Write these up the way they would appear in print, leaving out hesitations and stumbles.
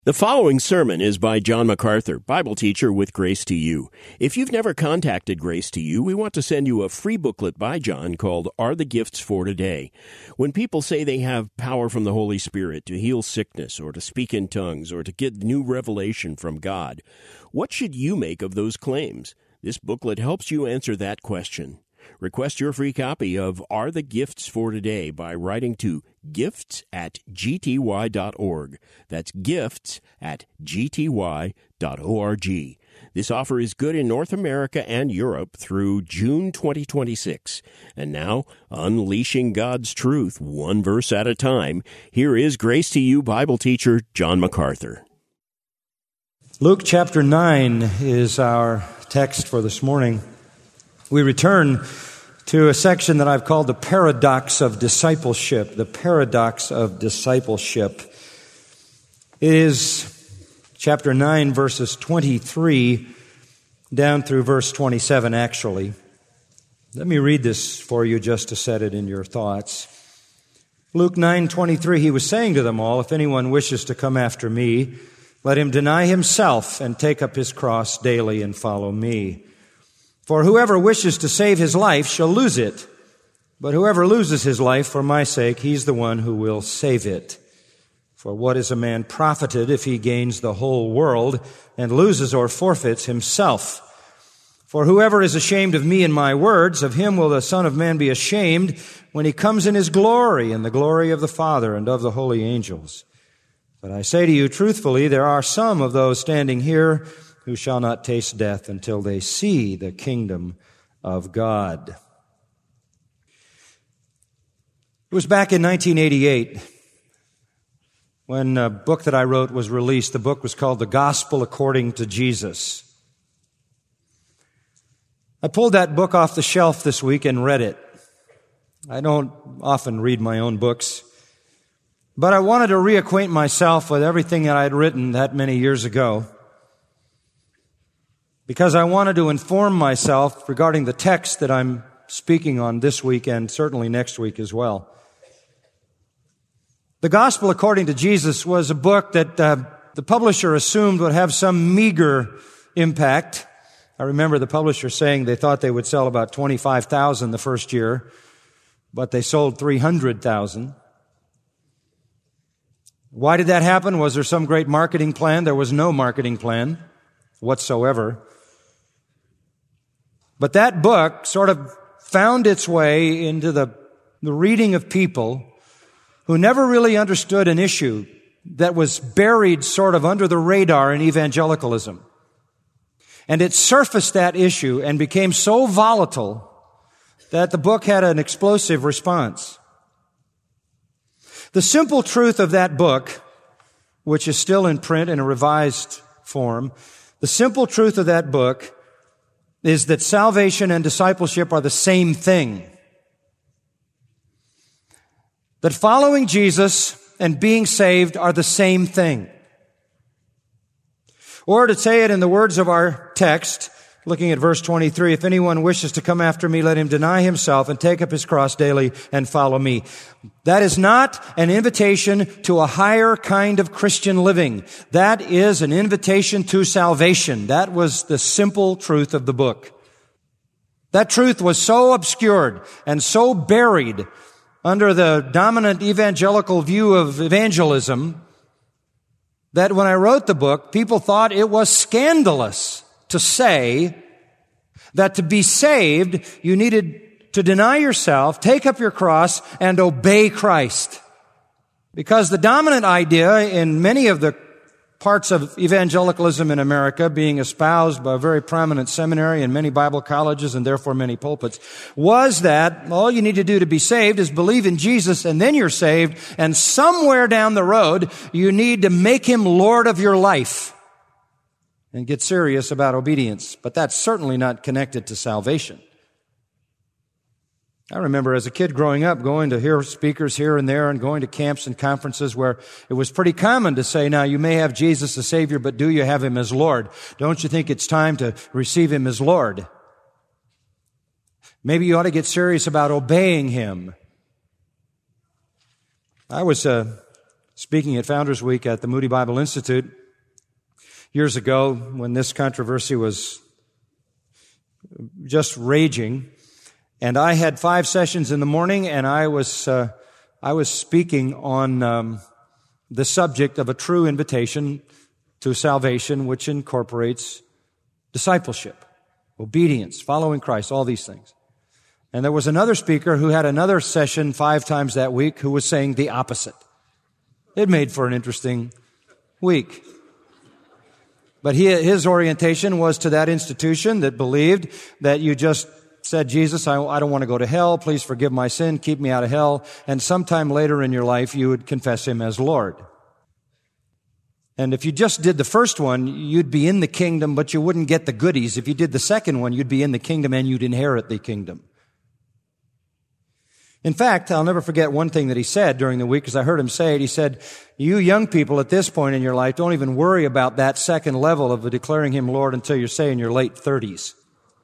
The following sermon is by John MacArthur, Bible teacher with Grace to You. If you've never contacted Grace to You, we want to send you a free booklet by John called Are the Gifts for Today? When people say they have power from the Holy Spirit to heal sickness or to speak in tongues or to get new revelation from God, what should you make of those claims? This booklet helps you answer that question. Request your free copy of Are the Gifts for Today by writing to gifts@gty.org. That's gifts@gty.org. This offer is good in North America and Europe through June 2026. And now, unleashing God's truth one verse at a time, here is Grace to You Bible teacher John MacArthur. Luke chapter 9 is our text for this morning. We return to a section that I've called the paradox of discipleship. The paradox of discipleship. It is chapter 9, verses 23 down through verse 27, actually. Let me read this for you just to set it in your thoughts. Luke 9:23, he was saying to them all, if anyone wishes to come after me, let him deny himself and take up his cross daily and follow me. For whoever wishes to save his life shall lose it, but whoever loses his life for my sake, he's the one who will save it. For what is a man profited if he gains the whole world and loses or forfeits himself? For whoever is ashamed of me and my words, of him will the Son of Man be ashamed when he comes in his glory and the glory of the Father and of the holy angels. But I say to you truthfully, there are some of those standing here who shall not taste death until they see the kingdom of God. It was back in 1988 when a book that I wrote was released. The book was called The Gospel According to Jesus. I pulled that book off the shelf this week and read it. I don't often read my own books, but I wanted to reacquaint myself with everything that I'd written that many years ago, because I wanted to inform myself regarding the text that I'm speaking on this week and certainly next week as well. The Gospel According to Jesus was a book that the publisher assumed would have some meager impact. I remember the publisher saying they thought they would sell about 25,000 the first year, but they sold 300,000. Why did that happen? Was there some great marketing plan? There was no marketing plan whatsoever. But that book sort of found its way into the reading of people who never really understood an issue that was buried sort of under the radar in evangelicalism. And it surfaced that issue and became so volatile that the book had an explosive response. The simple truth of that book, which is still in print in a revised form, the simple truth of that book is that salvation and discipleship are the same thing. That following Jesus and being saved are the same thing. Or to say it in the words of our text, looking at verse 23, if anyone wishes to come after me, let him deny himself and take up his cross daily and follow me. That is not an invitation to a higher kind of Christian living. That is an invitation to salvation. That was the simple truth of the book. That truth was so obscured and so buried under the dominant evangelical view of evangelism that when I wrote the book, people thought it was scandalous to say that to be saved, you needed to deny yourself, take up your cross, and obey Christ. Because the dominant idea in many of the parts of evangelicalism in America, being espoused by a very prominent seminary and many Bible colleges and therefore many pulpits, was that all you need to do to be saved is believe in Jesus and then you're saved, and somewhere down the road you need to make Him Lord of your life and get serious about obedience. But that's certainly not connected to salvation. I remember as a kid growing up going to hear speakers here and there and going to camps and conferences where it was pretty common to say, now you may have Jesus as Savior, but do you have Him as Lord? Don't you think it's time to receive Him as Lord? Maybe you ought to get serious about obeying Him. I was speaking at Founders Week at the Moody Bible Institute years ago when this controversy was just raging. And I had 5 sessions in the morning, and I was speaking on the subject of a true invitation to salvation, which incorporates discipleship, obedience, following Christ, all these things. And there was another speaker who had another session 5 times that week who was saying the opposite. It made for an interesting week. But his orientation was to that institution that believed that you just said, Jesus, I don't want to go to hell. Please forgive my sin. Keep me out of hell. And sometime later in your life, you would confess Him as Lord. And if you just did the first one, you'd be in the kingdom, but you wouldn't get the goodies. If you did the second one, you'd be in the kingdom and you'd inherit the kingdom. In fact, I'll never forget one thing that he said during the week, because I heard him say it. He said, you young people at this point in your life, don't even worry about that second level of declaring Him Lord until you're, say, in your late 30s.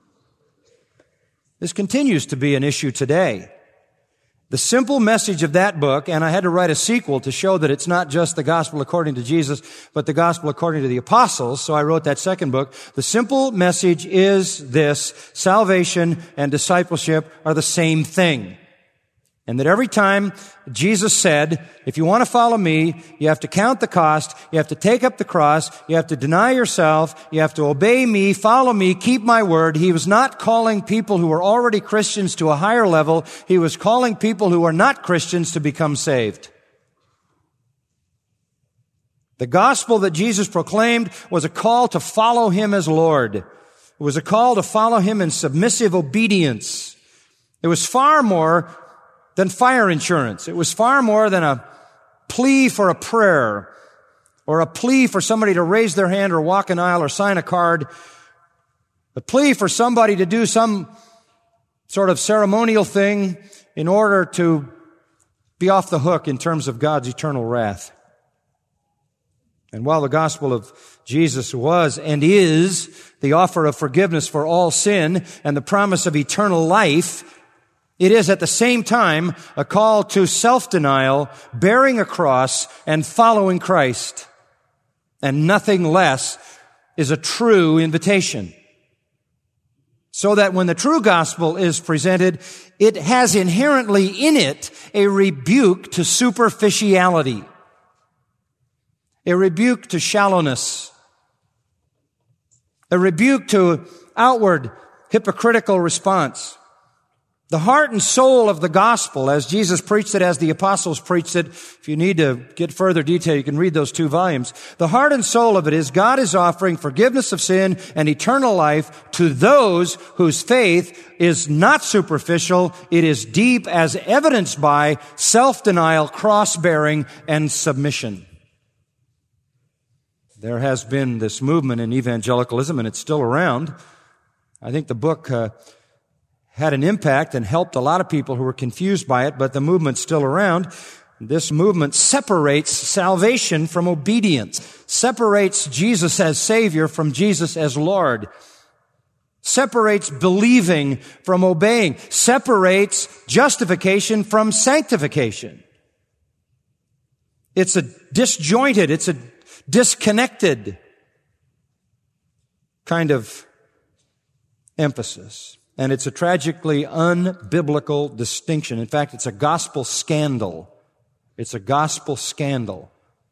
This continues to be an issue today. The simple message of that book, and I had to write a sequel to show that it's not just the gospel according to Jesus, but the gospel according to the apostles, so I wrote that second book. The simple message is this: salvation and discipleship are the same thing. And that every time Jesus said, if you want to follow me, you have to count the cost, you have to take up the cross, you have to deny yourself, you have to obey me, follow me, keep my word. He was not calling people who were already Christians to a higher level. He was calling people who are not Christians to become saved. The gospel that Jesus proclaimed was a call to follow Him as Lord. It was a call to follow Him in submissive obedience. It was far more than fire insurance. It was far more than a plea for a prayer or a plea for somebody to raise their hand or walk an aisle or sign a card, a plea for somebody to do some sort of ceremonial thing in order to be off the hook in terms of God's eternal wrath. And while the gospel of Jesus was and is the offer of forgiveness for all sin and the promise of eternal life, it is at the same time a call to self-denial, bearing a cross, and following Christ. And nothing less is a true invitation. So that when the true gospel is presented, it has inherently in it a rebuke to superficiality, a rebuke to shallowness, a rebuke to outward hypocritical response. The heart and soul of the gospel, as Jesus preached it, as the apostles preached it, if you need to get further detail, you can read those 2 volumes. The heart and soul of it is God is offering forgiveness of sin and eternal life to those whose faith is not superficial. It is deep, as evidenced by self-denial, cross-bearing, and submission. There has been this movement in evangelicalism, and it's still around. I think the book had an impact and helped a lot of people who were confused by it, but the movement's still around. This movement separates salvation from obedience, separates Jesus as Savior from Jesus as Lord, separates believing from obeying, separates justification from sanctification. It's a disjointed, it's a disconnected kind of emphasis. And it's a tragically unbiblical distinction. In fact, it's a gospel scandal. It's a gospel scandal.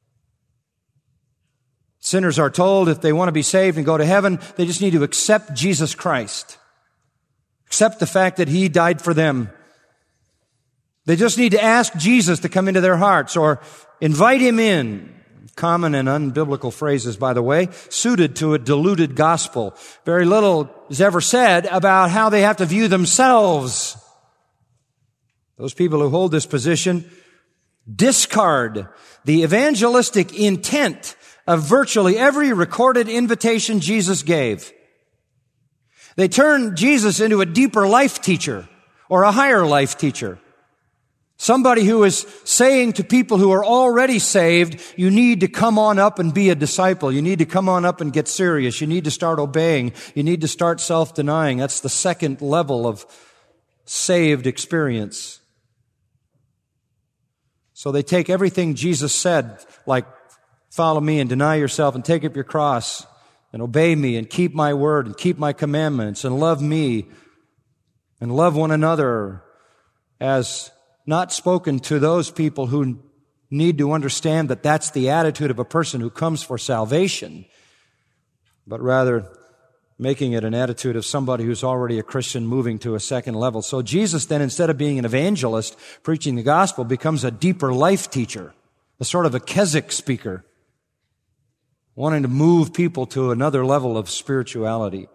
Sinners are told if they want to be saved and go to heaven, they just need to accept Jesus Christ. Accept the fact that He died for them. They just need to ask Jesus to come into their hearts or invite Him in. Common and unbiblical phrases, by the way, suited to a diluted gospel. Very little is ever said about how they have to view themselves. Those people who hold this position discard the evangelistic intent of virtually every recorded invitation Jesus gave. They turn Jesus into a deeper life teacher or a higher life teacher. Somebody who is saying to people who are already saved, you need to come on up and be a disciple. You need to come on up and get serious. You need to start obeying. You need to start self-denying. That's the second level of saved experience. So they take everything Jesus said, like follow me and deny yourself and take up your cross and obey me and keep my word and keep my commandments and love me and love one another, as not spoken to those people who need to understand that that's the attitude of a person who comes for salvation, but rather making it an attitude of somebody who's already a Christian moving to a second level. So Jesus then, instead of being an evangelist preaching the gospel, becomes a deeper life teacher, a sort of a Keswick speaker, wanting to move people to another level of spirituality.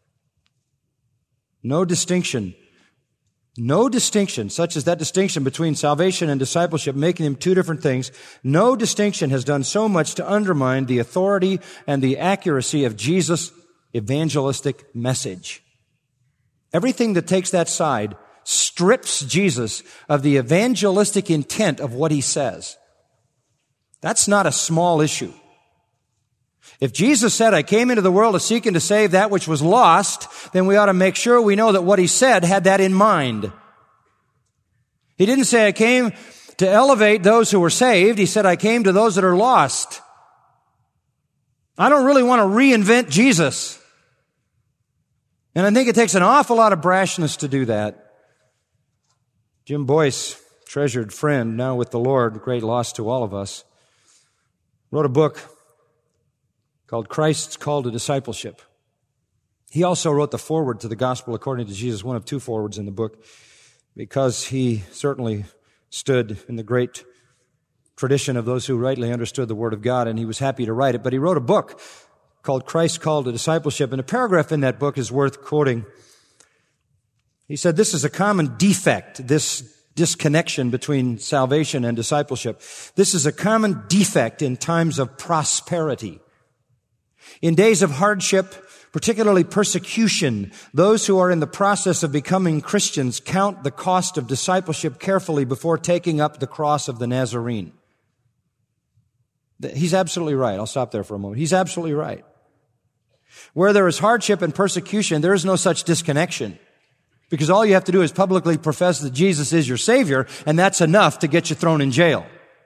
No distinction, such as that distinction between salvation and discipleship, making them two different things. No distinction has done so much to undermine the authority and the accuracy of Jesus' evangelistic message. Everything that takes that side strips Jesus of the evangelistic intent of what he says. That's not a small issue. If Jesus said, I came into the world to seek and to save that which was lost, then we ought to make sure we know that what he said had that in mind. He didn't say, I came to elevate those who were saved. He said, I came to those that are lost. I don't really want to reinvent Jesus. And I think it takes an awful lot of brashness to do that. Jim Boyce, treasured friend, now with the Lord, great loss to all of us, wrote a book called Christ's Call to Discipleship. He also wrote the foreword to the Gospel According to Jesus, one of two forewords in the book, because he certainly stood in the great tradition of those who rightly understood the Word of God, and he was happy to write it. But he wrote a book called Christ's Call to Discipleship, and a paragraph in that book is worth quoting. He said, this is a common defect, this disconnection between salvation and discipleship. This is a common defect in times of prosperity. In days of hardship, particularly persecution, those who are in the process of becoming Christians count the cost of discipleship carefully before taking up the cross of the Nazarene. He's absolutely right. I'll stop there for a moment. He's absolutely right. Where there is hardship and persecution, there is no such disconnection. Because all you have to do is publicly profess that Jesus is your Savior, and that's enough to get you thrown in jail.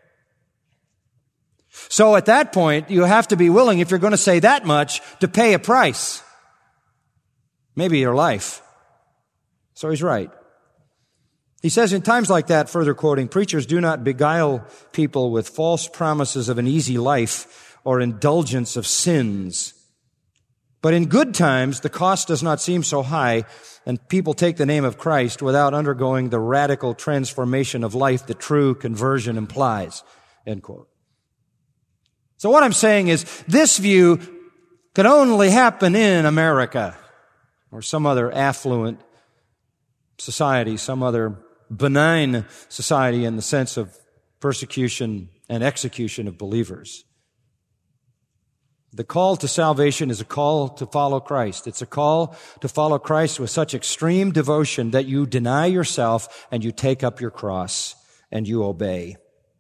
So at that point, you have to be willing, if you're going to say that much, to pay a price. Maybe your life. So he's right. He says in times like that, further quoting, preachers do not beguile people with false promises of an easy life or indulgence of sins. But in good times, the cost does not seem so high, and people take the name of Christ without undergoing the radical transformation of life that true conversion implies. End quote. So what I'm saying is, this view could only happen in America or some other affluent society, some other benign society in the sense of persecution and execution of believers. The call to salvation is a call to follow Christ. It's a call to follow Christ with such extreme devotion that you deny yourself and you take up your cross and you obey.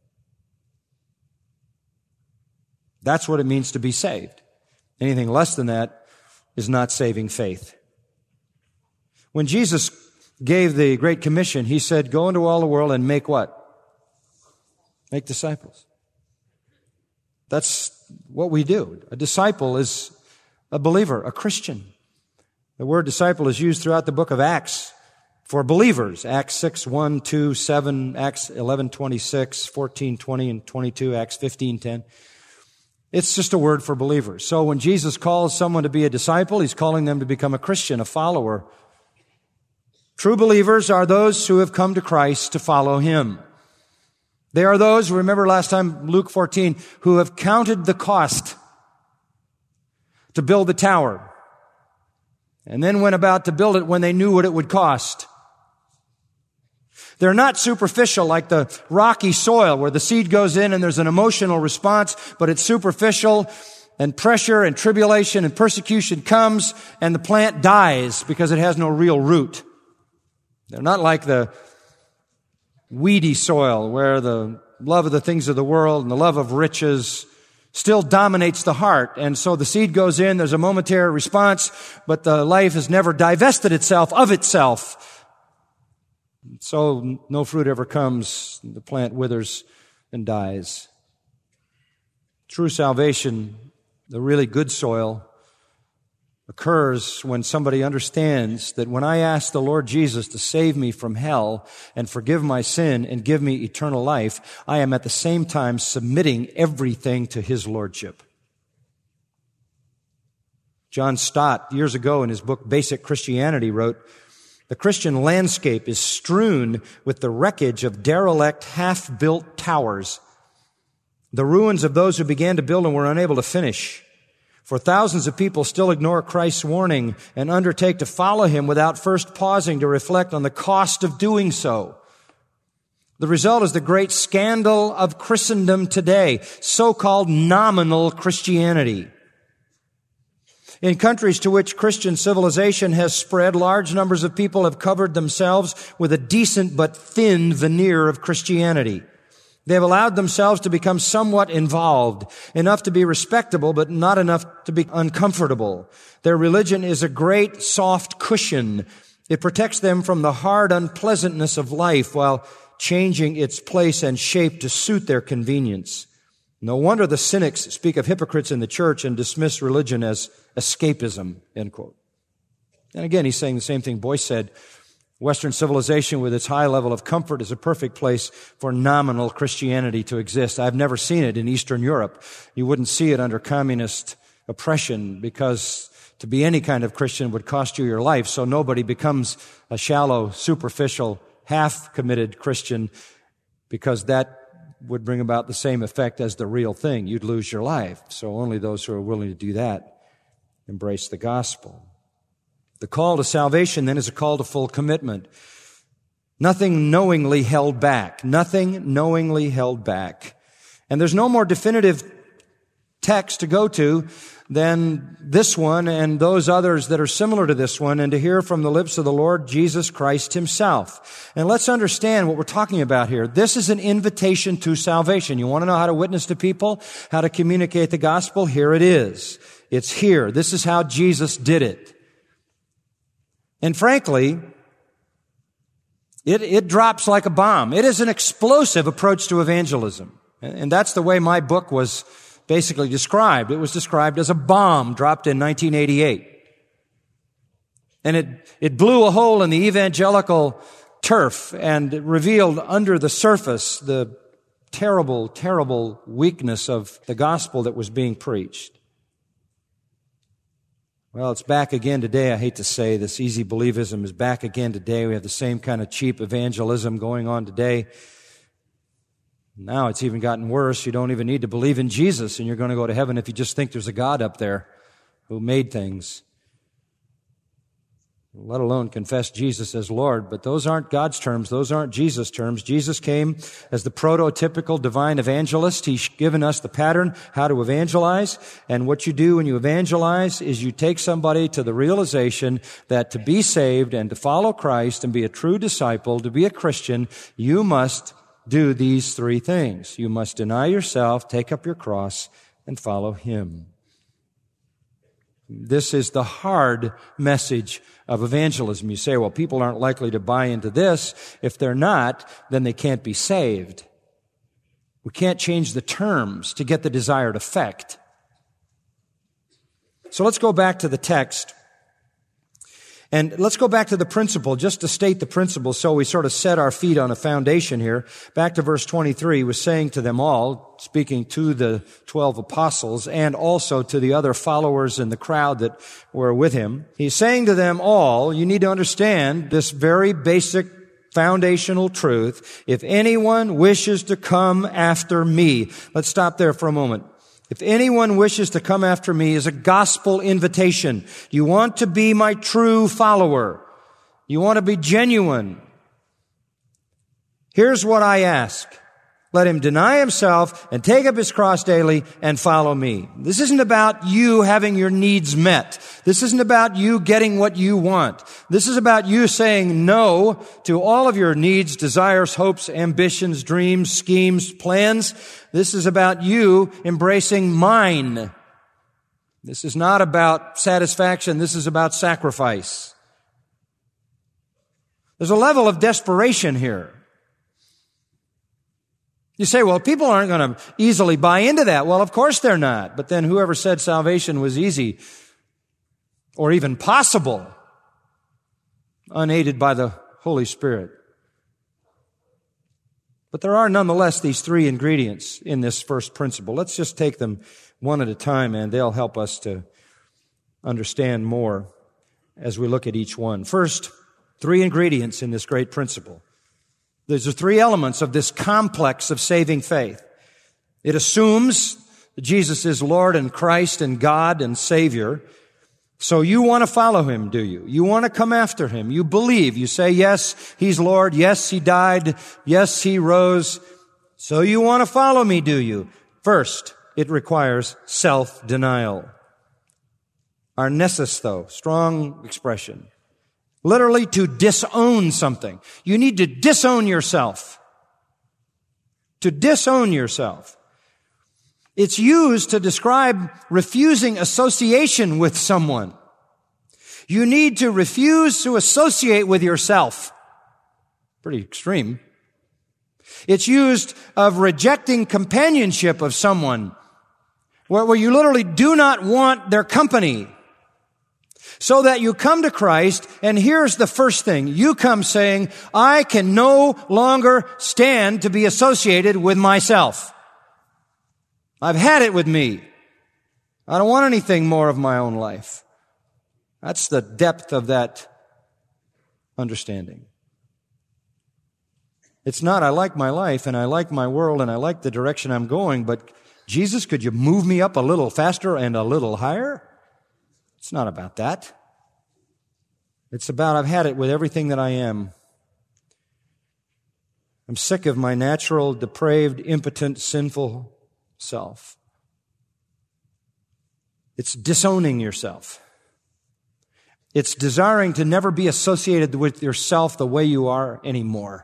That's what it means to be saved. Anything less than that is not saving faith. When Jesus gave the Great Commission, he said, go into all the world and make what? Make disciples. That's what we do. A disciple is a believer, a Christian. The word disciple is used throughout the book of Acts for believers. Acts 6, 1, 2, 7, Acts 11, 26, 14, 20, and 22, Acts 15, 10. It's just a word for believers. So when Jesus calls someone to be a disciple, he's calling them to become a Christian, a follower. True believers are those who have come to Christ to follow him. They are those, remember last time, Luke 14, who have counted the cost to build the tower and then went about to build it when they knew what it would cost. They're not superficial like the rocky soil where the seed goes in and there's an emotional response, but it's superficial and pressure and tribulation and persecution comes and the plant dies because it has no real root. They're not like the weedy soil where the love of the things of the world and the love of riches still dominates the heart. And so the seed goes in, there's a momentary response, but the life has never divested itself of itself. So no fruit ever comes, the plant withers and dies. True salvation, the really good soil, occurs when somebody understands that when I ask the Lord Jesus to save me from hell and forgive my sin and give me eternal life, I am at the same time submitting everything to His lordship. John Stott, years ago in his book Basic Christianity, wrote, "The Christian landscape is strewn with the wreckage of derelict, half-built towers, the ruins of those who began to build and were unable to finish. For thousands of people still ignore Christ's warning and undertake to follow Him without first pausing to reflect on the cost of doing so. The result is the great scandal of Christendom today, so-called nominal Christianity. In countries to which Christian civilization has spread, large numbers of people have covered themselves with a decent but thin veneer of Christianity. They have allowed themselves to become somewhat involved, enough to be respectable, but not enough to be uncomfortable. Their religion is a great soft cushion. It protects them from the hard unpleasantness of life while changing its place and shape to suit their convenience. No wonder the cynics speak of hypocrites in the church and dismiss religion as escapism," end quote. And again, he's saying the same thing Boyce said. Western civilization with its high level of comfort is a perfect place for nominal Christianity to exist. I've never seen it in Eastern Europe. You wouldn't see it under communist oppression because to be any kind of Christian would cost you your life. So nobody becomes a shallow, superficial, half-committed Christian because that would bring about the same effect as the real thing. You'd lose your life. So only those who are willing to do that embrace the gospel. The call to salvation then is a call to full commitment. Nothing knowingly held back. Nothing knowingly held back. And there's no more definitive text to go to than this one and those others that are similar to this one, and to hear from the lips of the Lord Jesus Christ Himself. And let's understand what we're talking about here. This is an invitation to salvation. You want to know how to witness to people, how to communicate the gospel? Here it is. It's here. This is how Jesus did it. And frankly, it drops like a bomb. It is an explosive approach to evangelism. And that's the way my book was basically described. It was described as a bomb dropped in 1988. And it blew a hole in the evangelical turf and revealed under the surface the terrible, terrible weakness of the gospel that was being preached. Well, it's back again today. I hate to say this easy believism is back again today. We have the same kind of cheap evangelism going on today. Now it's even gotten worse. You don't even need to believe in Jesus, and you're going to go to heaven if you just think there's a God up there who made things, let alone confess Jesus as Lord. But those aren't God's terms. Those aren't Jesus' terms. Jesus came as the prototypical divine evangelist. He's given us the pattern how to evangelize. And what you do when you evangelize is you take somebody to the realization that to be saved and to follow Christ and be a true disciple, to be a Christian, you must do these three things. You must deny yourself, take up your cross, and follow Him. This is the hard message of evangelism. You say, well, people aren't likely to buy into this. If they're not, then they can't be saved. We can't change the terms to get the desired effect. So let's go back to the text. And let's go back to the principle, just to state the principle so we sort of set our feet on a foundation here. Back to verse 23, he was saying to them all, speaking to the 12 apostles and also to the other followers in the crowd that were with him. He's saying to them all, you need to understand this very basic foundational truth. If anyone wishes to come after me, let's stop there for a moment. If anyone wishes to come after me is a gospel invitation. You want to be my true follower. You want to be genuine. Here's what I ask. Let him deny himself and take up his cross daily and follow me. This isn't about you having your needs met. This isn't about you getting what you want. This is about you saying no to all of your needs, desires, hopes, ambitions, dreams, schemes, plans. This is about you embracing mine. This is not about satisfaction. This is about sacrifice. There's a level of desperation here. You say, well, people aren't going to easily buy into that. Well, of course they're not. But then whoever said salvation was easy or even possible, unaided by the Holy Spirit? But there are nonetheless these three ingredients in this first principle. Let's just take them one at a time, and they'll help us to understand more as we look at each one. First, three ingredients in this great principle. There's the three elements of this complex of saving faith. It assumes that Jesus is Lord and Christ and God and Savior. So you want to follow Him, do you? You want to come after Him. You believe. You say, yes, He's Lord. Yes, He died. Yes, He rose. So you want to follow me, do you? First, it requires self-denial. Arnesis, though, strong expression. Literally to disown something. You need to disown yourself. To disown yourself. It's used to describe refusing association with someone. You need to refuse to associate with yourself. Pretty extreme. It's used of rejecting companionship of someone, where you literally do not want their company. So that you come to Christ, and here's the first thing. You come saying, I can no longer stand to be associated with myself. I've had it with me. I don't want anything more of my own life. That's the depth of that understanding. It's not, I like my life, and I like my world, and I like the direction I'm going, but Jesus, could you move me up a little faster and a little higher? It's not about that. It's about I've had it with everything that I am. I'm sick of my natural, depraved, impotent, sinful self. It's disowning yourself. It's desiring to never be associated with yourself the way you are anymore.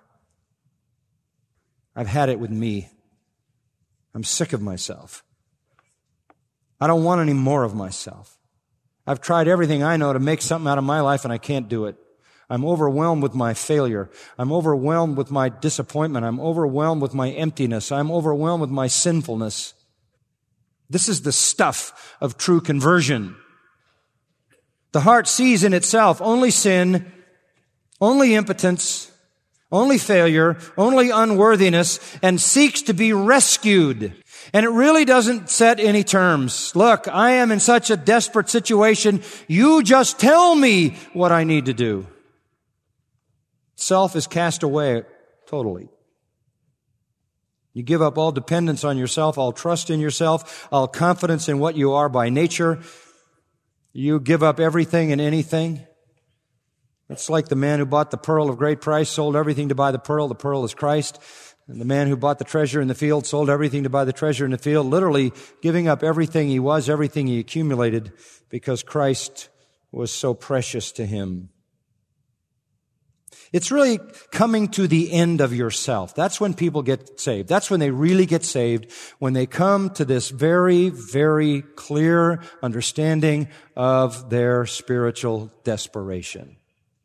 I've had it with me. I'm sick of myself. I don't want any more of myself. I've tried everything I know to make something out of my life, and I can't do it. I'm overwhelmed with my failure. I'm overwhelmed with my disappointment. I'm overwhelmed with my emptiness. I'm overwhelmed with my sinfulness. This is the stuff of true conversion. The heart sees in itself only sin, only impotence, only failure, only unworthiness, and seeks to be rescued. And it really doesn't set any terms. Look, I am in such a desperate situation. You just tell me what I need to do. Self is cast away totally. You give up all dependence on yourself, all trust in yourself, all confidence in what you are by nature. You give up everything and anything. It's like the man who bought the pearl of great price, sold everything to buy the pearl. The pearl is Christ. And the man who bought the treasure in the field sold everything to buy the treasure in the field, literally giving up everything he was, everything he accumulated, because Christ was so precious to him. It's really coming to the end of yourself. That's when people get saved. That's when they really get saved, when they come to this very, very clear understanding of their spiritual desperation.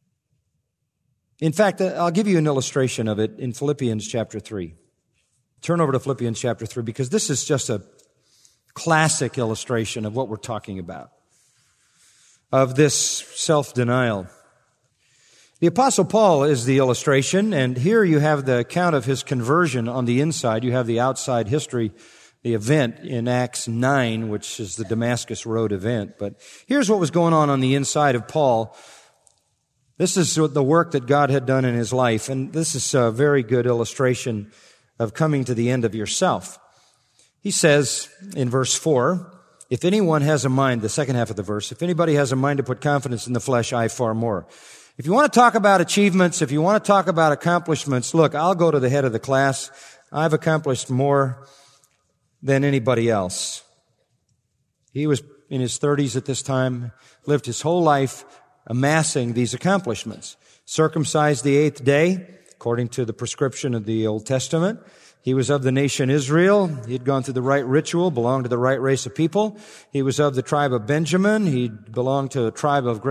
In fact, I'll give you an illustration of it in Philippians chapter 3. Turn over to Philippians chapter 3, because this is just a classic illustration of what we're talking about, of this self-denial. The Apostle Paul is the illustration, and here you have the account of his conversion on the inside. You have the outside history, the event in Acts 9, which is the Damascus Road event. But here's what was going on the inside of Paul. This is the work that God had done in his life, and this is a very good illustration of coming to the end of yourself. He says in verse 4, if anyone has a mind, the second half of the verse, if anybody has a mind to put confidence in the flesh, I far more. If you want to talk about achievements, if you want to talk about accomplishments, look, I'll go to the head of the class. I've accomplished more than anybody else. He was in his 30s at this time, lived his whole life amassing these accomplishments. Circumcised the 8th day, according to the prescription of the Old Testament. He was of the nation Israel. He had gone through the right ritual, belonged to the right race of people. He was of the tribe of Benjamin. He belonged to a tribe of great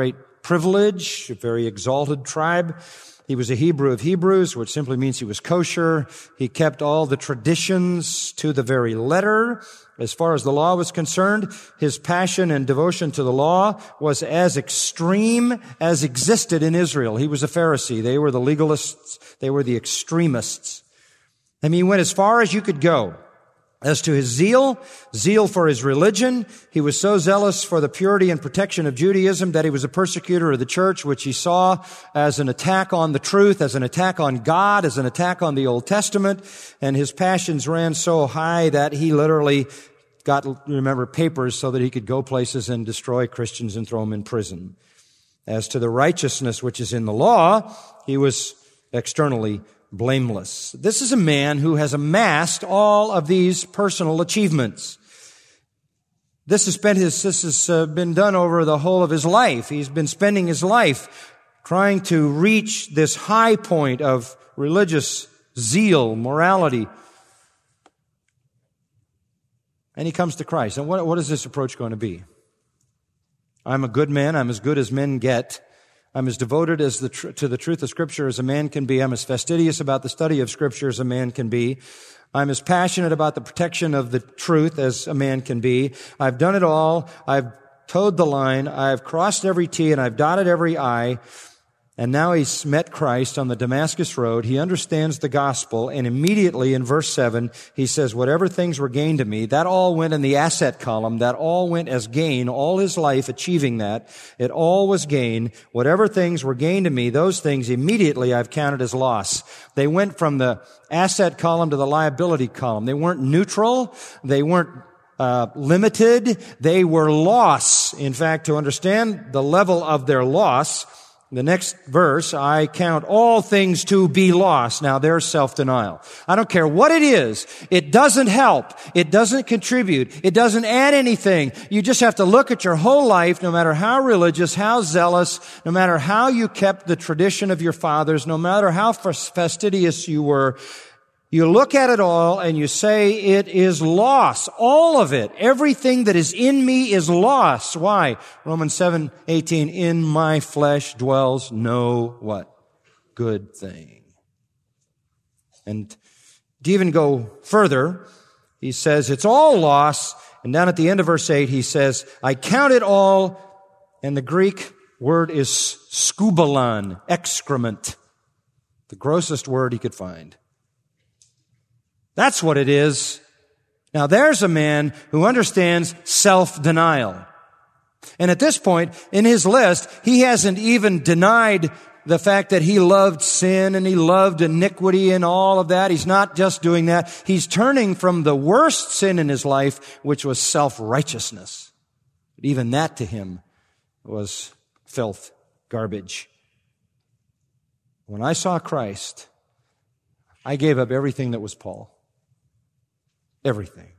privilege, a very exalted tribe. He was a Hebrew of Hebrews, which simply means he was kosher. He kept all the traditions to the very letter. As far as the law was concerned, his passion and devotion to the law was as extreme as existed in Israel. He was a Pharisee. They were the legalists. They were the extremists. I mean, he went as far as you could go. As to his zeal for his religion, he was so zealous for the purity and protection of Judaism that he was a persecutor of the church, which he saw as an attack on the truth, as an attack on God, as an attack on the Old Testament. And his passions ran so high that he literally got, remember, papers so that he could go places and destroy Christians and throw them in prison. As to the righteousness which is in the law, he was externally blameless. This is a man who has amassed all of these personal achievements. This has been done over the whole of his life. He's been spending his life trying to reach this high point of religious zeal, morality. And he comes to Christ. And what is this approach going to be? I'm a good man. I'm as good as men get. I'm as devoted to the truth of Scripture as a man can be. I'm as fastidious about the study of Scripture as a man can be. I'm as passionate about the protection of the truth as a man can be. I've done it all. I've towed the line. I've crossed every T and I've dotted every I. And now he's met Christ on the Damascus Road. He understands the gospel, and immediately in verse 7, he says, whatever things were gained to me, that all went in the asset column. That all went as gain. All his life achieving that. It all was gain. Whatever things were gained to me, those things immediately I've counted as loss. They went from the asset column to the liability column. They weren't neutral. They weren't limited. They were loss. In fact, to understand the level of their loss, the next verse, I count all things to be lost. Now there's self-denial. I don't care what it is. It doesn't help. It doesn't contribute. It doesn't add anything. You just have to look at your whole life, no matter how religious, how zealous, no matter how you kept the tradition of your fathers, no matter how fastidious you were. You look at it all and you say, it is loss. All of it. Everything that is in me is loss. Why? Romans 7:18, in my flesh dwells no what? Good thing. And to even go further, he says, it's all loss. And down at the end of verse 8, he says, I count it all. And the Greek word is skubalon, excrement. The grossest word he could find. That's what it is. Now there's a man who understands self-denial. And at this point in his list, he hasn't even denied the fact that he loved sin and he loved iniquity and all of that. He's not just doing that. He's turning from the worst sin in his life, which was self-righteousness. But even that to him was filth, garbage. When I saw Christ, I gave up everything that was Paul. Everything.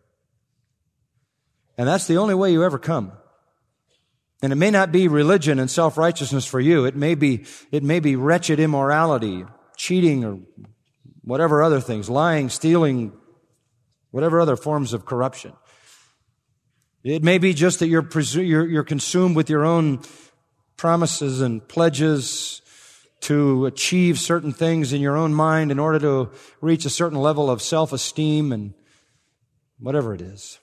And that's the only way you ever come. And it may not be religion and self-righteousness for you. It may be wretched immorality, cheating, or whatever other things, lying, stealing, whatever other forms of corruption. It may be just that you're consumed with your own promises and pledges to achieve certain things in your own mind in order to reach a certain level of self-esteem and whatever it is.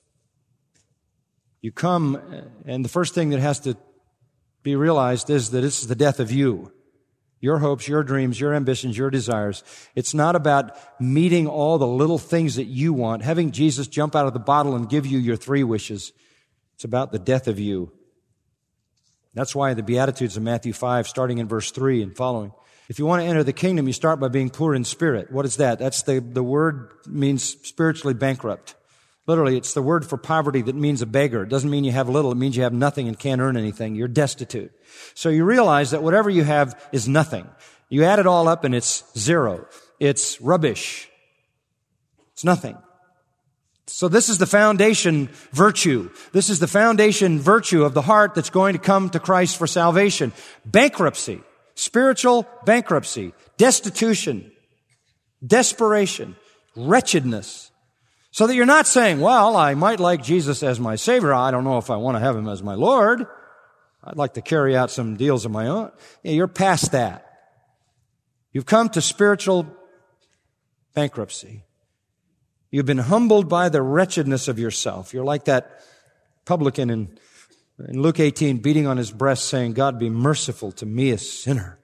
You come, and the first thing that has to be realized is that this is the death of you. Your hopes, your dreams, your ambitions, your desires. It's not about meeting all the little things that you want, having Jesus jump out of the bottle and give you your 3 wishes. It's about the death of you. That's why the Beatitudes of Matthew 5, starting in verse 3 and following. If you want to enter the kingdom, you start by being poor in spirit. What is that? That's the word means spiritually bankrupt. Literally, it's the word for poverty that means a beggar. It doesn't mean you have little. It means you have nothing and can't earn anything. You're destitute. So you realize that whatever you have is nothing. You add it all up and it's zero. It's rubbish. It's nothing. So this is the foundation virtue. This is the foundation virtue of the heart that's going to come to Christ for salvation. Bankruptcy. Spiritual bankruptcy. Destitution. Desperation. Wretchedness. So that you're not saying, well, I might like Jesus as my Savior. I don't know if I want to have Him as my Lord. I'd like to carry out some deals of my own. Yeah, you're past that. You've come to spiritual bankruptcy. You've been humbled by the wretchedness of yourself. You're like that publican in Luke 18, beating on his breast, saying, God, be merciful to me, a sinner.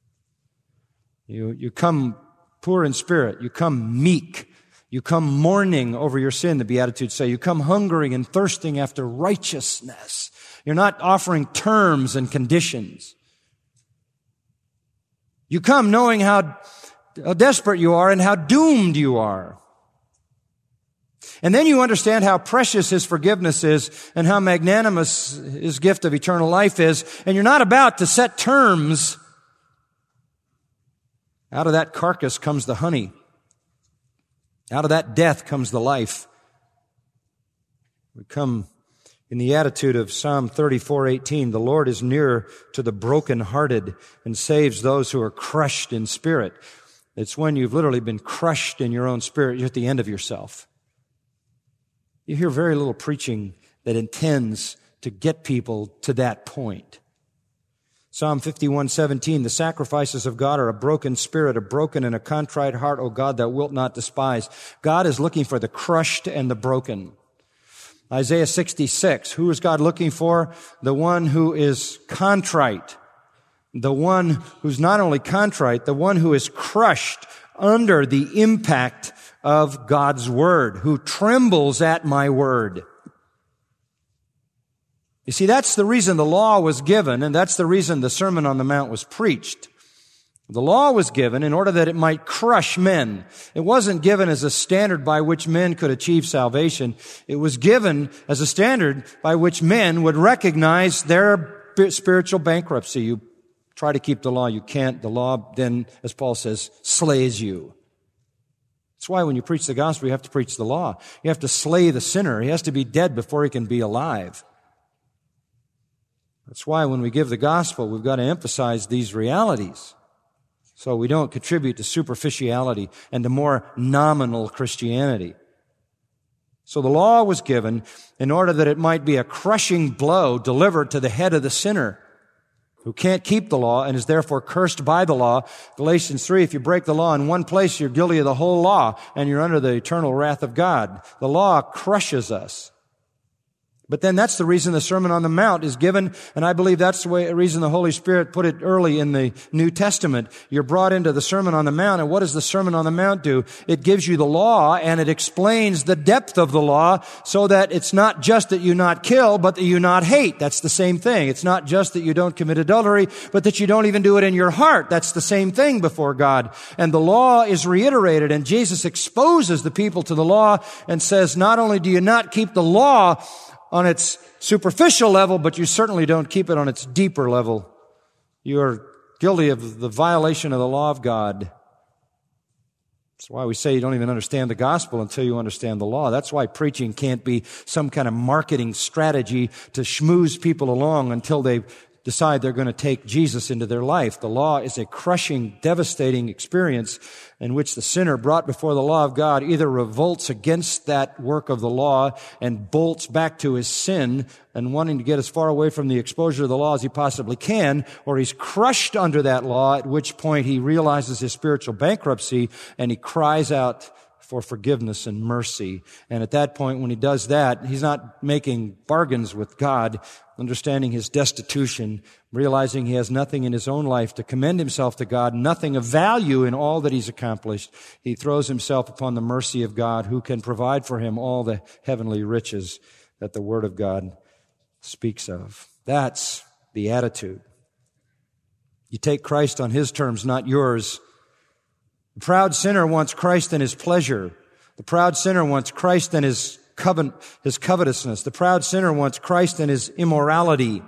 You come poor in spirit. You come meek. You come mourning over your sin, the Beatitudes say. You come hungering and thirsting after righteousness. You're not offering terms and conditions. You come knowing how desperate you are and how doomed you are. And then you understand how precious His forgiveness is and how magnanimous His gift of eternal life is. And you're not about to set terms. Out of that carcass comes the honey. Out of that death comes the life. We come in the attitude of Psalm 34:18. The Lord is near to the brokenhearted and saves those who are crushed in spirit. It's when you've literally been crushed in your own spirit, you're at the end of yourself. You hear very little preaching that intends to get people to that point. Psalm 51:17, the sacrifices of God are a broken spirit, a broken and a contrite heart, O God, thou wilt not despise. God is looking for the crushed and the broken. Isaiah 66, who is God looking for? The one who is contrite. The one who's not only contrite, the one who is crushed under the impact of God's word, who trembles at my word. You see, that's the reason the law was given, and that's the reason the Sermon on the Mount was preached. The law was given in order that it might crush men. It wasn't given as a standard by which men could achieve salvation. It was given as a standard by which men would recognize their spiritual bankruptcy. You try to keep the law, you can't. The law then, as Paul says, slays you. That's why when you preach the gospel, you have to preach the law. You have to slay the sinner. He has to be dead before he can be alive. That's why when we give the gospel, we've got to emphasize these realities so we don't contribute to superficiality and to more nominal Christianity. So the law was given in order that it might be a crushing blow delivered to the head of the sinner who can't keep the law and is therefore cursed by the law. Galatians 3, if you break the law in one place, you're guilty of the whole law and you're under the eternal wrath of God. The law crushes us. But then that's the reason the Sermon on the Mount is given, and I believe that's the reason the Holy Spirit put it early in the New Testament. You're brought into the Sermon on the Mount, and what does the Sermon on the Mount do? It gives you the law, and it explains the depth of the law so that it's not just that you not kill, but that you not hate. That's the same thing. It's not just that you don't commit adultery, but that you don't even do it in your heart. That's the same thing before God. And the law is reiterated, and Jesus exposes the people to the law and says, not only do you not keep the law on its superficial level, but you certainly don't keep it on its deeper level. You are guilty of the violation of the law of God. That's why we say you don't even understand the gospel until you understand the law. That's why preaching can't be some kind of marketing strategy to schmooze people along until they decide they're going to take Jesus into their life. The law is a crushing, devastating experience in which the sinner brought before the law of God either revolts against that work of the law and bolts back to his sin and wanting to get as far away from the exposure of the law as he possibly can, or he's crushed under that law, at which point he realizes his spiritual bankruptcy and he cries out for forgiveness and mercy. And at that point, when he does that, he's not making bargains with God, understanding his destitution, realizing he has nothing in his own life to commend himself to God, nothing of value in all that he's accomplished. He throws himself upon the mercy of God, who can provide for him all the heavenly riches that the Word of God speaks of. That's the attitude. You take Christ on His terms, not yours. The proud sinner wants Christ and his pleasure. The proud sinner wants Christ and his covetousness. The proud sinner wants Christ and his immorality.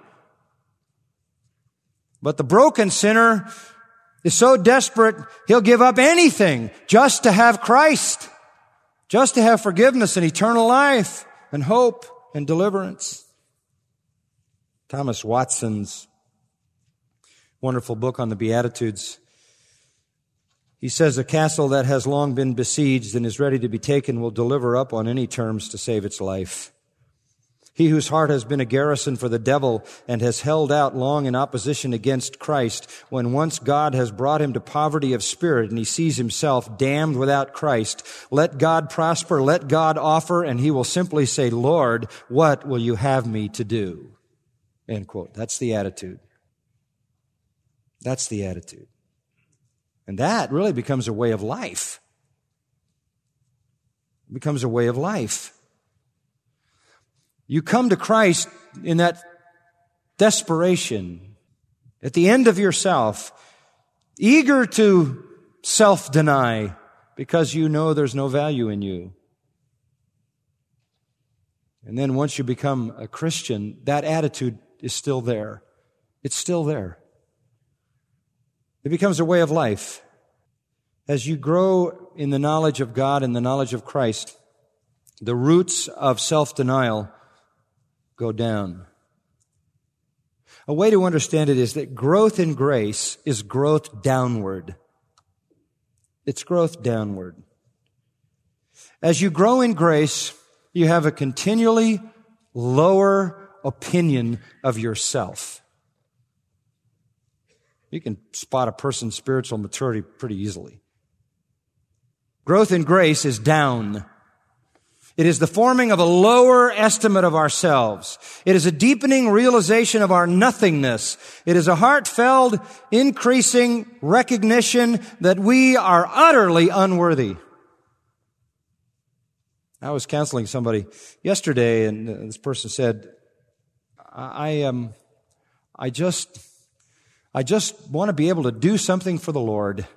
But the broken sinner is so desperate, he'll give up anything just to have Christ, just to have forgiveness and eternal life and hope and deliverance. Thomas Watson's wonderful book on the Beatitudes, he says, a castle that has long been besieged and is ready to be taken will deliver up on any terms to save its life. He whose heart has been a garrison for the devil and has held out long in opposition against Christ, when once God has brought him to poverty of spirit and he sees himself damned without Christ, let God prosper, let God offer, and he will simply say, Lord, what will you have me to do? End quote. That's the attitude. That's the attitude. And that really becomes a way of life. It becomes a way of life. You come to Christ in that desperation, at the end of yourself, eager to self-deny because you know there's no value in you. And then once you become a Christian, that attitude is still there. It's still there. It becomes a way of life. As you grow in the knowledge of God and the knowledge of Christ, the roots of self-denial go down. A way to understand it is that growth in grace is growth downward. It's growth downward. As you grow in grace, you have a continually lower opinion of yourself. You can spot a person's spiritual maturity pretty easily. Growth in grace is down. It is the forming of a lower estimate of ourselves. It is a deepening realization of our nothingness. It is a heartfelt, increasing recognition that we are utterly unworthy. I was counseling somebody yesterday, and this person said, I just want to be able to do something for the Lord,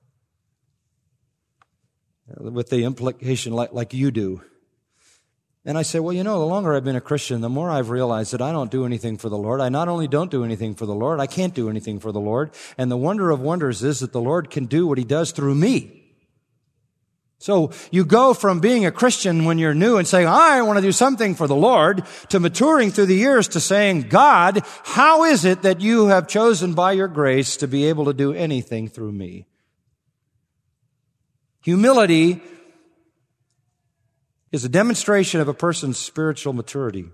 with the implication like you do. And I say, well, the longer I've been a Christian, the more I've realized that I don't do anything for the Lord. I not only don't do anything for the Lord, I can't do anything for the Lord. And the wonder of wonders is that the Lord can do what He does through me. So you go from being a Christian when you're new and saying, I want to do something for the Lord, to maturing through the years to saying, God, how is it that you have chosen by your grace to be able to do anything through me? Humility is a demonstration of a person's spiritual maturity.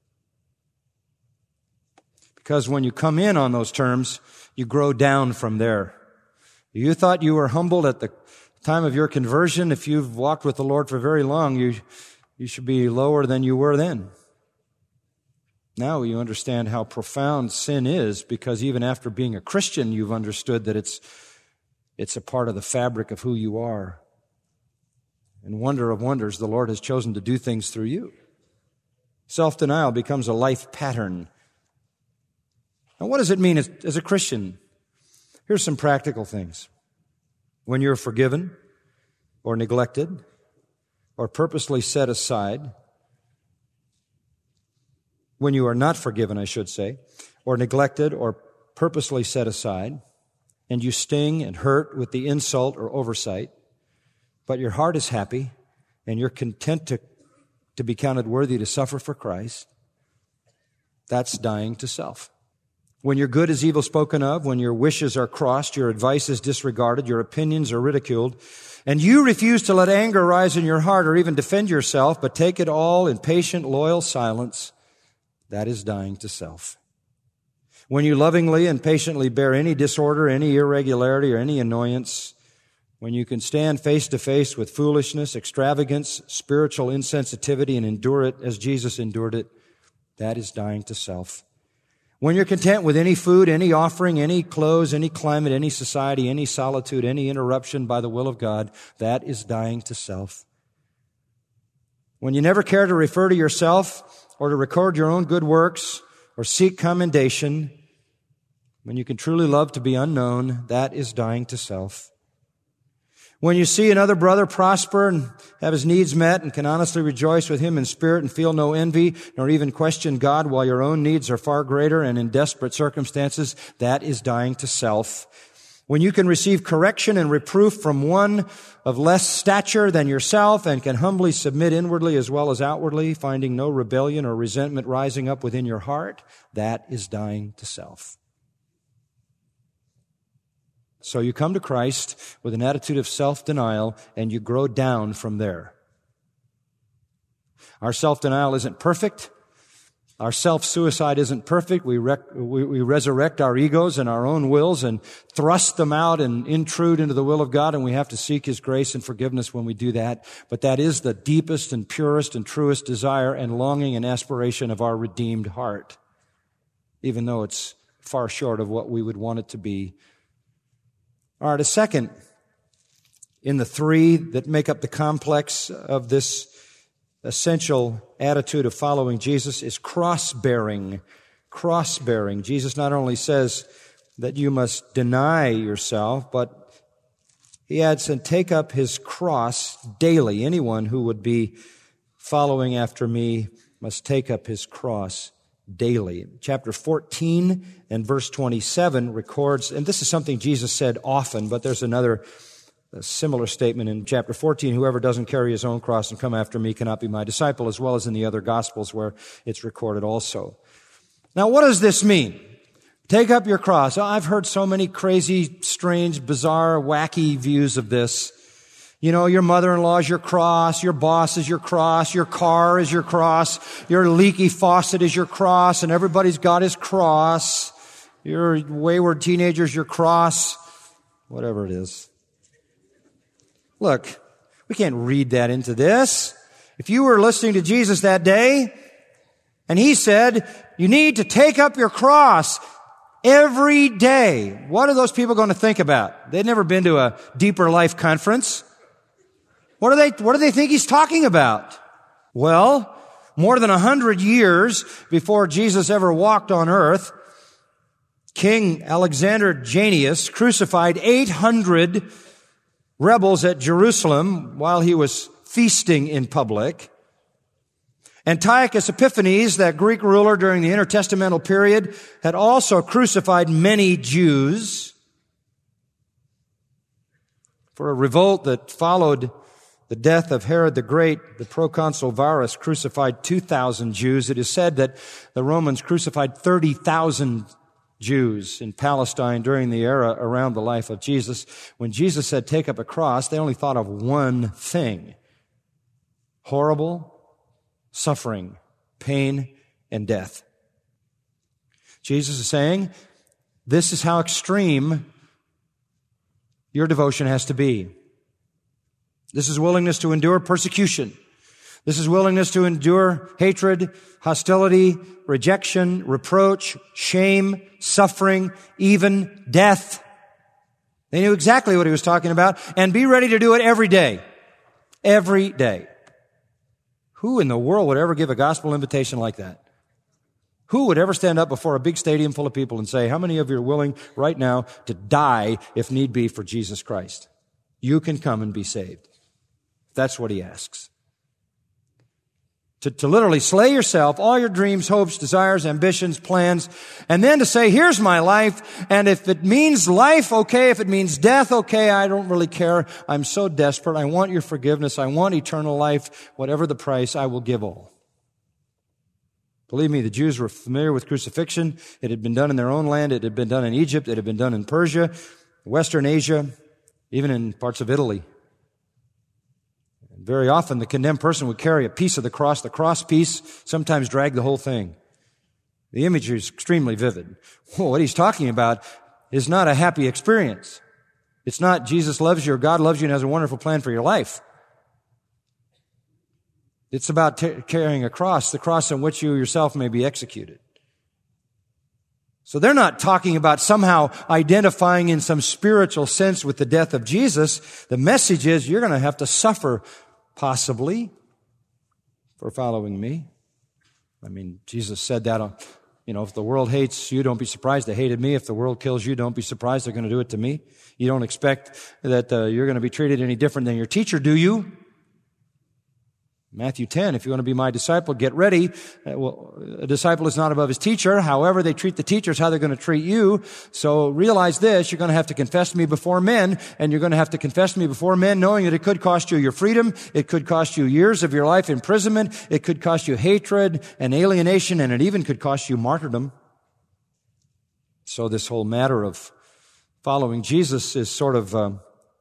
Because when you come in on those terms, you grow down from there. You thought you were humbled at the time of your conversion. If you've walked with the Lord for very long, you should be lower than you were then. Now you understand how profound sin is, because even after being a Christian, you've understood that it's a part of the fabric of who you are. And wonder of wonders, the Lord has chosen to do things through you. Self-denial becomes a life pattern. Now, what does it mean as a Christian? Here's some practical things. When you're forgiven or neglected or purposely set aside, when you are not forgiven, I should say, or neglected or purposely set aside, and you sting and hurt with the insult or oversight, but your heart is happy and you're content to be counted worthy to suffer for Christ, that's dying to self. When your good is evil spoken of, when your wishes are crossed, your advice is disregarded, your opinions are ridiculed, and you refuse to let anger rise in your heart or even defend yourself, but take it all in patient, loyal silence, that is dying to self. When you lovingly and patiently bear any disorder, any irregularity, or any annoyance, when you can stand face to face with foolishness, extravagance, spiritual insensitivity, and endure it as Jesus endured it, that is dying to self. When you're content with any food, any offering, any clothes, any climate, any society, any solitude, any interruption by the will of God, that is dying to self. When you never care to refer to yourself or to record your own good works or seek commendation, when you can truly love to be unknown, that is dying to self. When you see another brother prosper and have his needs met and can honestly rejoice with him in spirit and feel no envy nor even question God while your own needs are far greater and in desperate circumstances, that is dying to self. When you can receive correction and reproof from one of less stature than yourself and can humbly submit inwardly as well as outwardly, finding no rebellion or resentment rising up within your heart, that is dying to self. So you come to Christ with an attitude of self-denial, and you grow down from there. Our self-denial isn't perfect, Our self-suicide isn't perfect. We resurrect our egos and our own wills and thrust them out and intrude into the will of God, and we have to seek His grace and forgiveness when we do that. But that is the deepest and purest and truest desire and longing and aspiration of our redeemed heart, even though it's far short of what we would want it to be. All right, a second in the three that make up the complex of this essential attitude of following Jesus is cross-bearing. Cross-bearing. Jesus not only says that you must deny yourself, but He adds, and take up His cross daily. Anyone who would be following after me must take up his cross daily. Chapter 14 and verse 27 records, and this is something Jesus said often, but there's a similar statement in chapter 14, whoever doesn't carry his own cross and come after me cannot be my disciple, as well as in the other Gospels where it's recorded also. Now, what does this mean? Take up your cross. I've heard so many crazy, strange, bizarre, wacky views of this. You know, your mother-in-law is your cross, your boss is your cross, your car is your cross, your leaky faucet is your cross, and everybody's got his cross. Your wayward teenager's your cross, whatever it is. Look, we can't read that into this. If you were listening to Jesus that day, and He said, you need to take up your cross every day, what are those people going to think about? They've never been to a Deeper Life conference. What do they think He's talking about? Well, more than 100 years before Jesus ever walked on earth, King Alexander Jannaeus crucified 800 rebels at Jerusalem while he was feasting in public. Antiochus Epiphanes, that Greek ruler during the intertestamental period, had also crucified many Jews. For a revolt that followed the death of Herod the Great, the proconsul Varus crucified 2,000 Jews. It is said that the Romans crucified 30,000 Jews in Palestine during the era around the life of Jesus. When Jesus said, take up a cross, they only thought of one thing: horrible suffering, pain, and death. Jesus is saying, this is how extreme your devotion has to be. This is willingness to endure persecution. This is willingness to endure hatred, hostility, rejection, reproach, shame, suffering, even death. They knew exactly what He was talking about, and be ready to do it every day. Every day. Who in the world would ever give a gospel invitation like that? Who would ever stand up before a big stadium full of people and say, how many of you are willing right now to die, if need be, for Jesus Christ? You can come and be saved. That's what He asks. To literally slay yourself, all your dreams, hopes, desires, ambitions, plans, and then to say, here's my life, and if it means life, okay, if it means death, okay, I don't really care. I'm so desperate. I want your forgiveness. I want eternal life. Whatever the price, I will give all. Believe me, the Jews were familiar with crucifixion. It had been done in their own land. It had been done in Egypt. It had been done in Persia, Western Asia, even in parts of Italy. Very often, the condemned person would carry a piece of the cross piece, sometimes drag the whole thing. The imagery is extremely vivid. What He's talking about is not a happy experience. It's not Jesus loves you or God loves you and has a wonderful plan for your life. It's about carrying a cross, the cross on which you yourself may be executed. So they're not talking about somehow identifying in some spiritual sense with the death of Jesus. The message is you're going to have to suffer, possibly, for following me. I mean, Jesus said that, if the world hates you, don't be surprised they hated me. If the world kills you, don't be surprised they're going to do it to me. You don't expect that you're going to be treated any different than your teacher, do you? Matthew 10, if you want to be my disciple, get ready. A disciple is not above his teacher. However they treat the teacher is how they're going to treat you. So realize this, you're going to have to confess me before men, and you're going to have to confess me before men knowing that it could cost you your freedom, it could cost you years of your life imprisonment, it could cost you hatred and alienation, and it even could cost you martyrdom. So this whole matter of following Jesus is sort of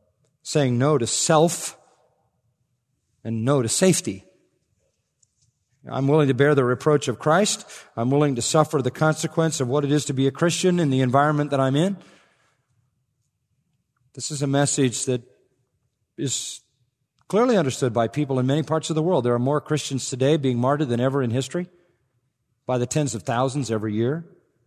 saying no to self and no to safety. I'm willing to bear the reproach of Christ. I'm willing to suffer the consequence of what it is to be a Christian in the environment that I'm in. This is a message that is clearly understood by people in many parts of the world. There are more Christians today being martyred than ever in history, by the tens of thousands every year,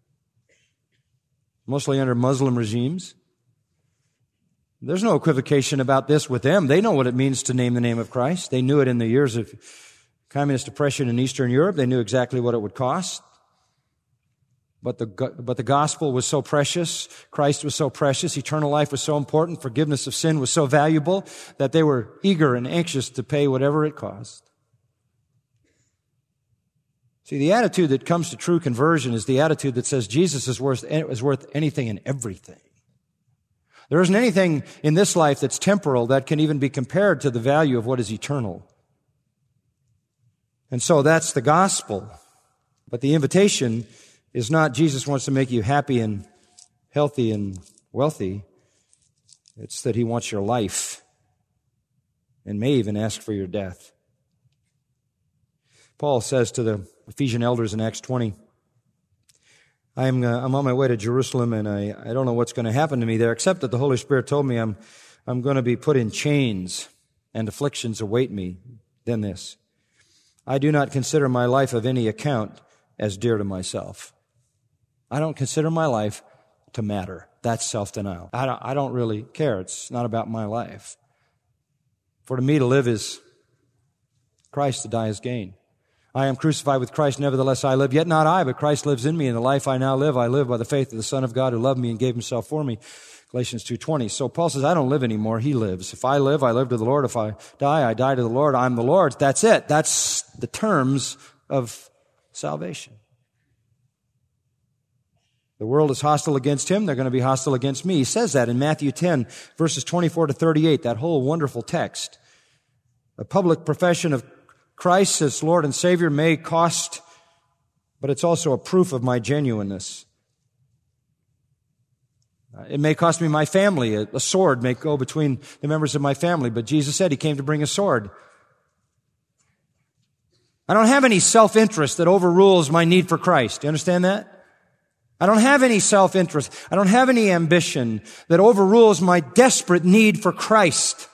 mostly under Muslim regimes. There's no equivocation about this with them. They know what it means to name the name of Christ. They knew it in the years of communist oppression in Eastern Europe. They knew exactly what it would cost. But the gospel was so precious, Christ was so precious, eternal life was so important, forgiveness of sin was so valuable that they were eager and anxious to pay whatever it cost. See, the attitude that comes to true conversion is the attitude that says Jesus is worth anything and everything. There isn't anything in this life that's temporal that can even be compared to the value of what is eternal. And so that's the gospel. But the invitation is not Jesus wants to make you happy and healthy and wealthy. It's that He wants your life and may even ask for your death. Paul says to the Ephesian elders in Acts 20, I'm on my way to Jerusalem, and I don't know what's going to happen to me there, except that the Holy Spirit told me I'm going to be put in chains and afflictions await me. Then this, I do not consider my life of any account as dear to myself. I don't consider my life to matter. That's self-denial. I don't really care. It's not about my life. For to me to live is Christ, to die is gain. I am crucified with Christ, nevertheless I live, yet not I, but Christ lives in me, and the life I now live, I live by the faith of the Son of God who loved me and gave Himself for me. Galatians 2:20. So Paul says, I don't live anymore, He lives. If I live to the Lord. If I die to the Lord. I'm the Lord's. That's it. That's the terms of salvation. The world is hostile against Him. They're going to be hostile against me. He says that in Matthew 10, verses 24 to 38, that whole wonderful text. A public profession of Christ as Lord and Savior may cost, but it's also a proof of my genuineness. It may cost me my family. A sword may go between the members of my family, but Jesus said He came to bring a sword. I don't have any self-interest that overrules my need for Christ. Do you understand that? I don't have any self-interest. I don't have any ambition that overrules my desperate need for Christ.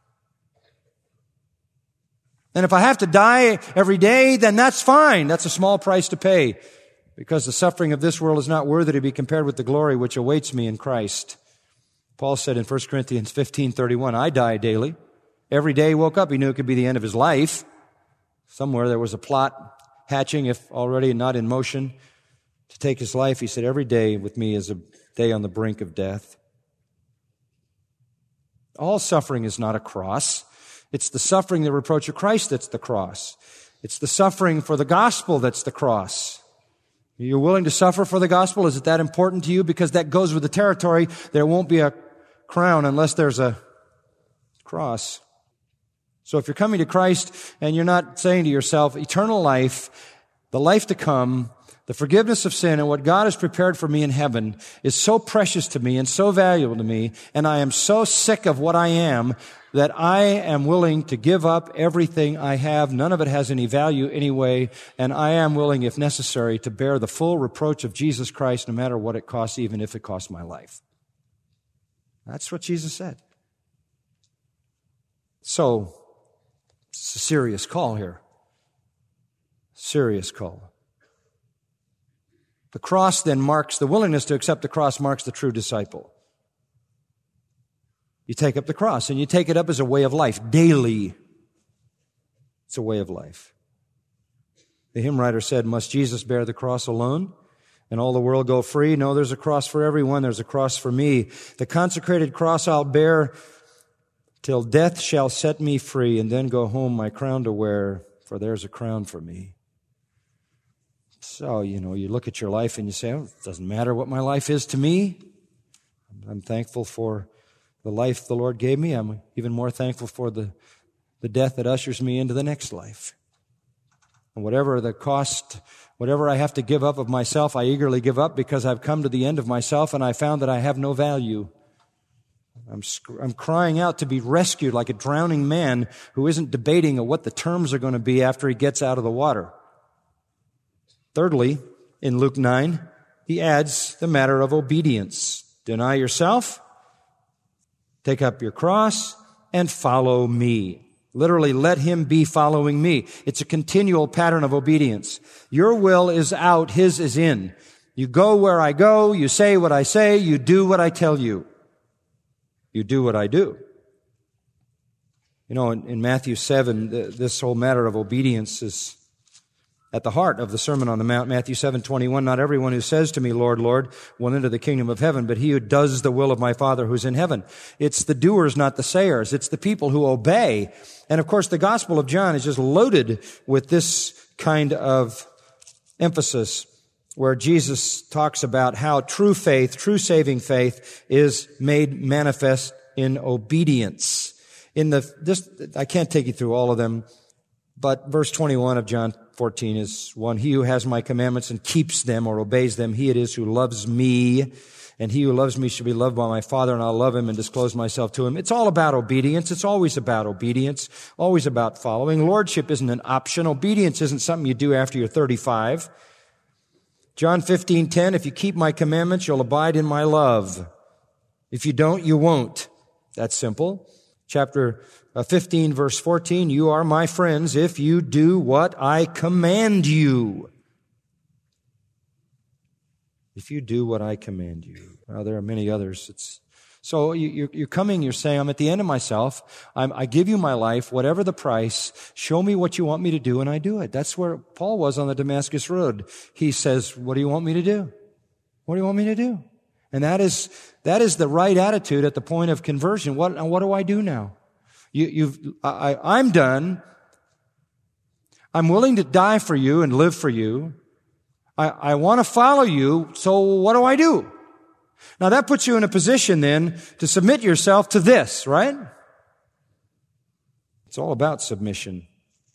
And if I have to die every day, then that's fine. That's a small price to pay, because the suffering of this world is not worthy to be compared with the glory which awaits me in Christ. Paul said in 1 Corinthians 15:31, I die daily. Every day he woke up, he knew it could be the end of his life. Somewhere there was a plot hatching, if already not in motion, to take his life. He said, every day with me is a day on the brink of death. All suffering is not a cross. It's the suffering, the reproach of Christ that's the cross. It's the suffering for the gospel that's the cross. Are you willing to suffer for the gospel? Is it that important to you? Because that goes with the territory. There won't be a crown unless there's a cross. So if you're coming to Christ and you're not saying to yourself, eternal life, the life to come, the forgiveness of sin and what God has prepared for me in heaven is so precious to me and so valuable to me, and I am so sick of what I am that I am willing to give up everything I have. None of it has any value anyway, and I am willing, if necessary, to bear the full reproach of Jesus Christ no matter what it costs, even if it costs my life. That's what Jesus said. So, it's a serious call here. Serious call. The cross then marks, the willingness to accept the cross marks the true disciple. You take up the cross, and you take it up as a way of life, daily. It's a way of life. The hymn writer said, must Jesus bear the cross alone and all the world go free? No, there's a cross for everyone. There's a cross for me. The consecrated cross I'll bear till death shall set me free, and then go home my crown to wear, for there's a crown for me. So, you look at your life and you say, it doesn't matter what my life is to me. I'm thankful for the life the Lord gave me. I'm even more thankful for the death that ushers me into the next life. And whatever the cost, whatever I have to give up of myself, I eagerly give up, because I've come to the end of myself and I found that I have no value. I'm crying out to be rescued like a drowning man who isn't debating what the terms are going to be after he gets out of the water. Thirdly, in Luke 9, he adds the matter of obedience. Deny yourself, take up your cross, and follow me. Literally, let him be following me. It's a continual pattern of obedience. Your will is out, his is in. You go where I go, you say what I say, you do what I tell you. You do what I do. You know, in Matthew 7, this whole matter of obedience is at the heart of the Sermon on the Mount. Matthew 7:21, not everyone who says to me, Lord, Lord, will enter the kingdom of heaven, but he who does the will of my Father who's in heaven. It's the doers, not the sayers. It's the people who obey. And of course, the Gospel of John is just loaded with this kind of emphasis, where Jesus talks about how true faith, true saving faith, is made manifest in obedience. I can't take you through all of them, but verse 21 of John 14 is one. He who has my commandments and keeps them or obeys them, he it is who loves me. And he who loves me shall be loved by my Father, and I'll love him and disclose myself to him. It's all about obedience. It's always about obedience, always about following. Lordship isn't an option. Obedience isn't something you do after you're 35. John 15:10, if you keep my commandments, you'll abide in my love. If you don't, you won't. That's simple. Chapter 15, verse 14, you are my friends if you do what I command you. If you do what I command you. Well, there are many others. So you're coming, you're saying, I'm at the end of myself. I give you my life, whatever the price. Show me what you want me to do, and I do it. That's where Paul was on the Damascus Road. He says, what do you want me to do? What do you want me to do? And that is the right attitude at the point of conversion. What do I do now? I'm done. I'm willing to die for you and live for you. I want to follow you, so what do I do? Now that puts you in a position then to submit yourself to this, right? It's all about submission.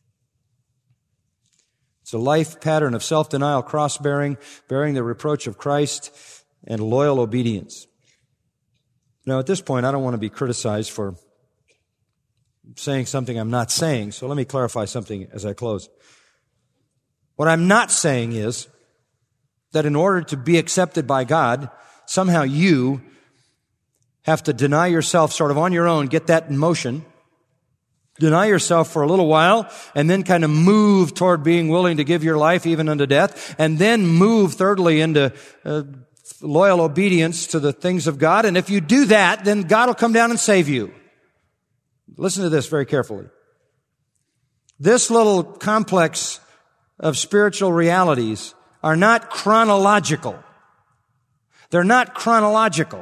It's a life pattern of self-denial, cross-bearing, bearing the reproach of Christ, and loyal obedience. Now at this point, I don't want to be criticized for saying something I'm not saying, so let me clarify something as I close. What I'm not saying is that in order to be accepted by God, somehow you have to deny yourself sort of on your own, get that in motion, deny yourself for a little while, and then kind of move toward being willing to give your life even unto death, and then move thirdly into loyal obedience to the things of God. And if you do that, then God will come down and save you. Listen to this very carefully. This little complex of spiritual realities are not chronological. They're not chronological.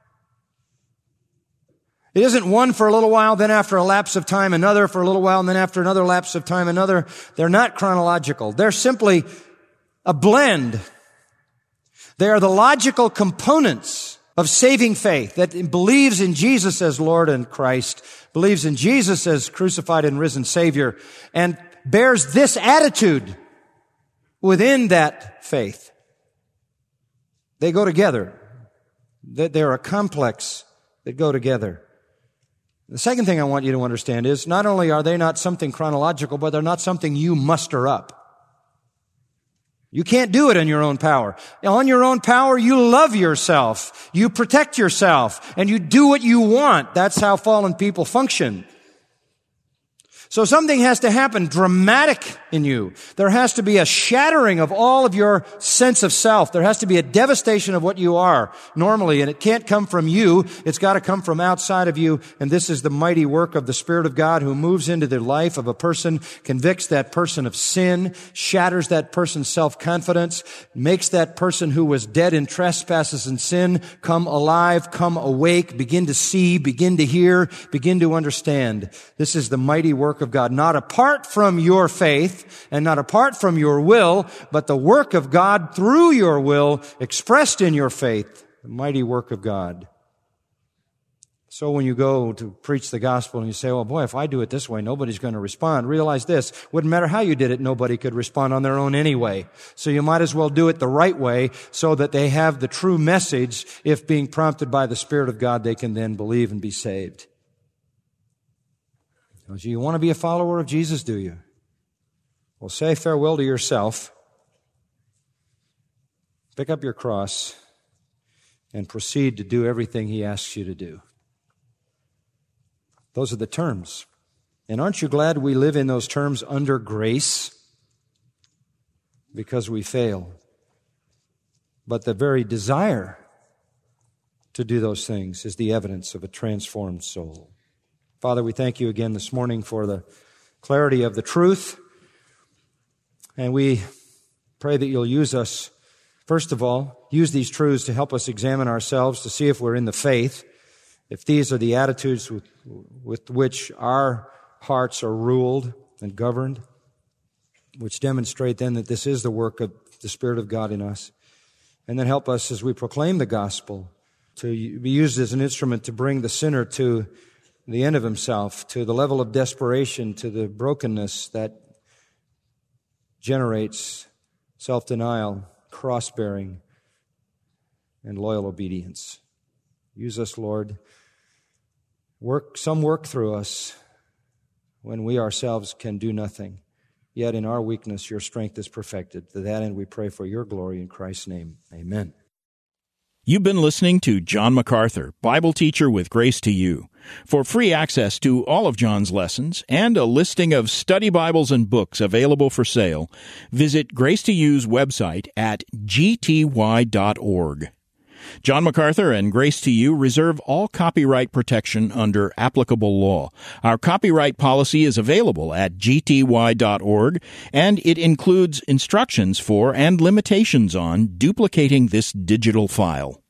It isn't one for a little while, then after a lapse of time, another for a little while, and then after another lapse of time, another. They're not chronological. They're simply a blend. They are the logical components of saving faith that believes in Jesus as Lord and Christ, believes in Jesus as crucified and risen Savior, and bears this attitude within that faith. They go together. They're a complex that go together. The second thing I want you to understand is not only are they not something chronological, but they're not something you muster up. You can't do it in your own power. On your own power, you love yourself, you protect yourself, and you do what you want. That's how fallen people function. So something has to happen dramatic in you. There has to be a shattering of all of your sense of self. There has to be a devastation of what you are normally, and it can't come from you. It's got to come from outside of you, and this is the mighty work of the Spirit of God who moves into the life of a person, convicts that person of sin, shatters that person's self-confidence, makes that person who was dead in trespasses and sin come alive, come awake, begin to see, begin to hear, begin to understand. This is the mighty work of God, not apart from your faith and not apart from your will, but the work of God through your will expressed in your faith, the mighty work of God. So when you go to preach the gospel and you say, oh boy, if I do it this way, nobody's going to respond. Realize this, wouldn't matter how you did it, nobody could respond on their own anyway. So you might as well do it the right way so that they have the true message. If being prompted by the Spirit of God, they can then believe and be saved. So you want to be a follower of Jesus, do you? Well, say farewell to yourself. Pick up your cross and proceed to do everything He asks you to do. Those are the terms. And aren't you glad we live in those terms under grace? Because we fail. But the very desire to do those things is the evidence of a transformed soul. Father, we thank you again this morning for the clarity of the truth. And we pray that you'll use us, first of all, use these truths to help us examine ourselves to see if we're in the faith. If these are the attitudes with which our hearts are ruled and governed, which demonstrate then that this is the work of the Spirit of God in us. And then help us as we proclaim the gospel to be used as an instrument to bring the sinner to the end of himself, to the level of desperation, to the brokenness that generates self-denial, cross-bearing, and loyal obedience. Use us, Lord. Work through us when we ourselves can do nothing. Yet in our weakness, your strength is perfected. To that end, we pray for your glory in Christ's name. Amen. You've been listening to John MacArthur, Bible teacher with Grace to You. For free access to all of John's lessons and a listing of study Bibles and books available for sale, visit Grace to You's website at gty.org. John MacArthur and Grace to You reserve all copyright protection under applicable law. Our copyright policy is available at gty.org, and it includes instructions for and limitations on duplicating this digital file.